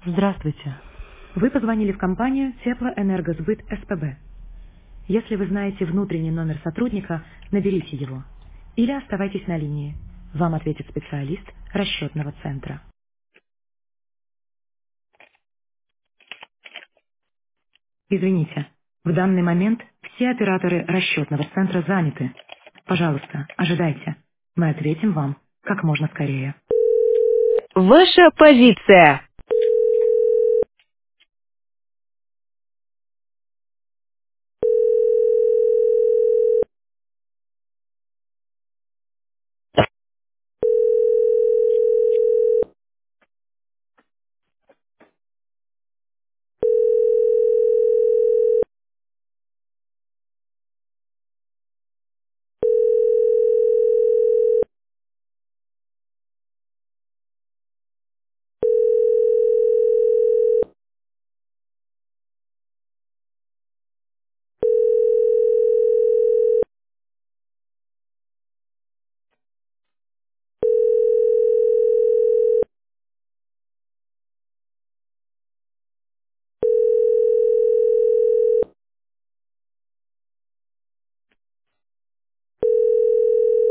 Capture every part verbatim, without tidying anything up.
Здравствуйте. Вы позвонили в компанию Теплоэнергосбыт СПБ. Если вы знаете внутренний номер сотрудника, наберите его. Или оставайтесь на линии. Вам ответит специалист расчетного центра. Извините, в данный момент все операторы расчетного центра заняты. Пожалуйста, ожидайте. Мы ответим вам как можно скорее. Ваша позиция.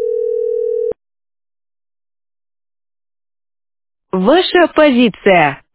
Ваша позиция.